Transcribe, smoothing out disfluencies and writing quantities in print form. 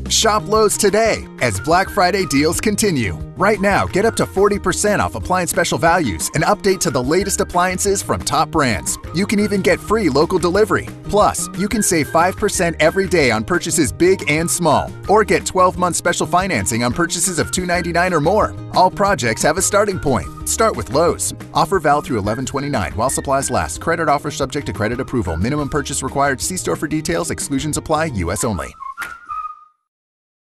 Shop Lowe's today as Black Friday deals continue. Right now, get up to 40% off appliance special values and update to the latest appliances from top brands. You can even get free local delivery. Plus, you can save 5% every day on purchases big and small, or get 12-month special financing on purchases of $299 or more. All projects have a starting point. Start with Lowe's. Offer valid through 11/29 while supplies last. Credit offer subject to credit approval. Minimum purchase required. See store for details. Exclusions apply. U.S. only.